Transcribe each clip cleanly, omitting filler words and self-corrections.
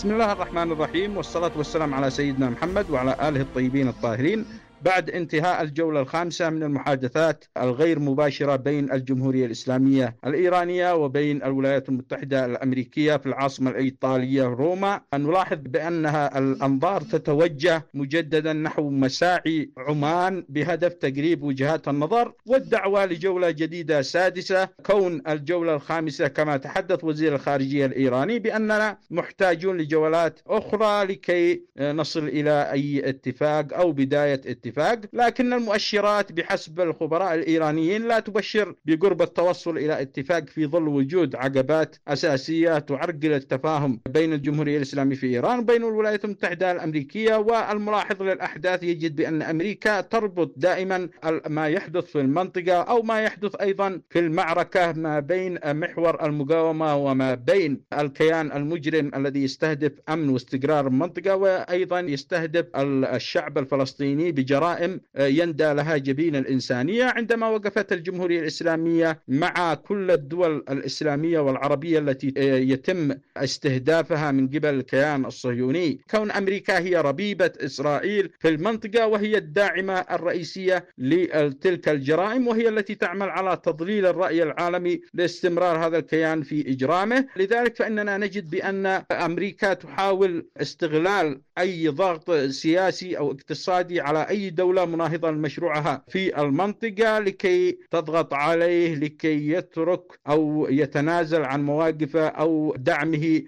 بسم الله الرحمن الرحيم، والصلاة والسلام على سيدنا محمد وعلى آله الطيبين الطاهرين. بعد انتهاء الجولة الخامسة من المحادثات الغير مباشرة بين الجمهورية الإسلامية الإيرانية وبين الولايات المتحدة الأمريكية في العاصمة الإيطالية روما، نلاحظ بأنها الأنظار تتوجه مجددا نحو مساعي عمان بهدف تقريب وجهات النظر والدعوة لجولة جديدة سادسة. كون الجولة الخامسة كما تحدث وزير الخارجية الإيراني بأننا محتاجون لجولات أخرى لكي نصل إلى أي اتفاق أو بداية اتفاق، لكن المؤشرات بحسب الخبراء الإيرانيين لا تبشر بقرب التوصل إلى اتفاق في ظل وجود عقبات أساسية تعرقل التفاهم بين الجمهورية الإسلامية في إيران وبين الولايات المتحدة الأمريكية. والملاحظ للأحداث يجد بأن أمريكا تربط دائما ما يحدث في المنطقة أو ما يحدث أيضا في المعركة ما بين محور المقاومة وما بين الكيان المجرم الذي يستهدف أمن واستقرار المنطقة وأيضا يستهدف الشعب الفلسطيني بجرائم يندى لها جبين الإنسانية. عندما وقفت الجمهورية الإسلامية مع كل الدول الإسلامية والعربية التي يتم استهدافها من قبل الكيان الصهيوني، كون أمريكا هي ربيبة إسرائيل في المنطقة وهي الداعمة الرئيسية لتلك الجرائم، وهي التي تعمل على تضليل الرأي العالمي لاستمرار هذا الكيان في إجرامه. لذلك فإننا نجد بأن أمريكا تحاول استغلال أي ضغط سياسي أو اقتصادي على أي دولة مناهضة لمشروعها في المنطقة لكي تضغط عليه لكي يترك أو يتنازل عن مواقفه أو دعمه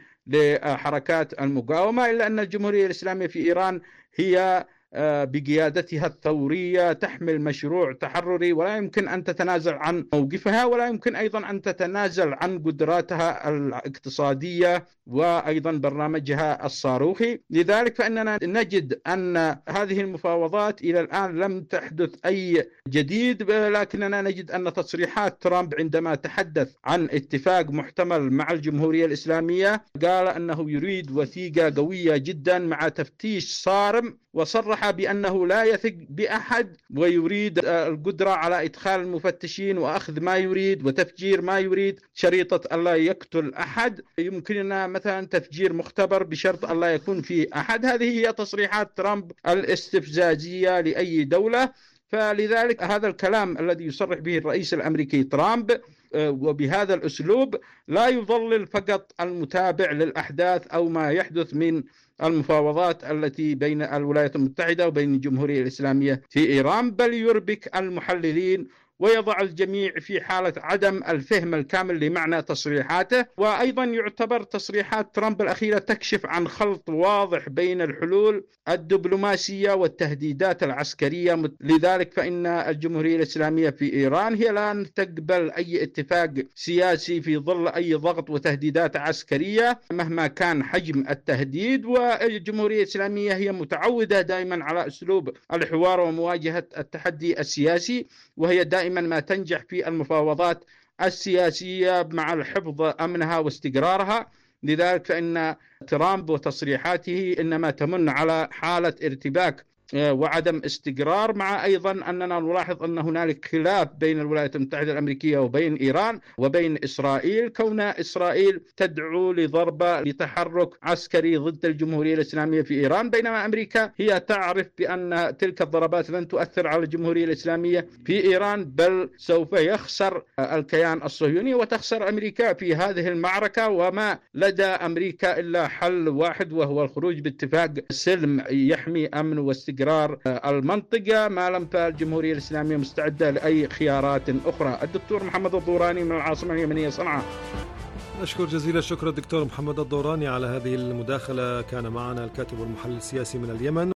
لحركات المقاومة. إلا أن الجمهورية الإسلامية في إيران هي بقيادتها الثورية تحمل مشروع تحرري، ولا يمكن أن تتنازل عن موقفها ولا يمكن أيضا أن تتنازل عن قدراتها الاقتصادية وأيضا برنامجها الصاروخي. لذلك فإننا نجد أن هذه المفاوضات إلى الآن لم تحدث أي جديد، لكننا نجد أن تصريحات ترامب عندما تحدث عن اتفاق محتمل مع الجمهورية الإسلامية قال أنه يريد وثيقة قوية جدا مع تفتيش صارم، وصرح بأنه لا يثق بأحد ويريد القدرة على إدخال المفتشين وأخذ ما يريد وتفجير ما يريد، شريطة ألا يقتل أحد، يمكننا مثلا تفجير مختبر بشرط ألا يكون فيه أحد. هذه هي تصريحات ترامب الاستفزازية لأي دولة. فلذلك هذا الكلام الذي يصرح به الرئيس الأمريكي ترامب وبهذا الأسلوب لا يضلل فقط المتابع للأحداث أو ما يحدث من المفاوضات التي بين الولايات المتحدة وبين الجمهورية الإسلامية في إيران، بل يربك المحللين ويضع الجميع في حالة عدم الفهم الكامل لمعنى تصريحاته. وأيضا يعتبر تصريحات ترامب الأخيرة تكشف عن خلط واضح بين الحلول الدبلوماسية والتهديدات العسكرية. لذلك فإن الجمهورية الإسلامية في إيران هي لا تقبل أي اتفاق سياسي في ظل أي ضغط وتهديدات عسكرية مهما كان حجم التهديد، والجمهورية الإسلامية هي متعودة دائما على أسلوب الحوار ومواجهة التحدي السياسي، وهي دائما ما تنجح في المفاوضات السياسية مع الحفظ أمنها واستقرارها. لذلك فإن ترامب وتصريحاته إنما تمن على حالة ارتباك وعدم استقرار، مع أيضا أننا نلاحظ أن هنالك خلاف بين الولايات المتحدة الأمريكية وبين إيران وبين إسرائيل، كون إسرائيل تدعو لضربة لتحرك عسكري ضد الجمهورية الإسلامية في إيران، بينما أمريكا هي تعرف بأن تلك الضربات لن تؤثر على الجمهورية الإسلامية في إيران، بل سوف يخسر الكيان الصهيوني وتخسر أمريكا في هذه المعركة. وما لدى أمريكا إلا حل واحد وهو الخروج باتفاق سلم يحمي أمن واستقرار المنطقة، ما لم تكن الجمهورية الإسلامية مستعدة لأي خيارات أخرى. الدكتور محمد الضوراني من العاصمة اليمنية صنعاء. أشكر جزيل الشكر الدكتور محمد الضوراني على هذه المداخلة. كان معنا الكاتب والمحلل السياسي من اليمن.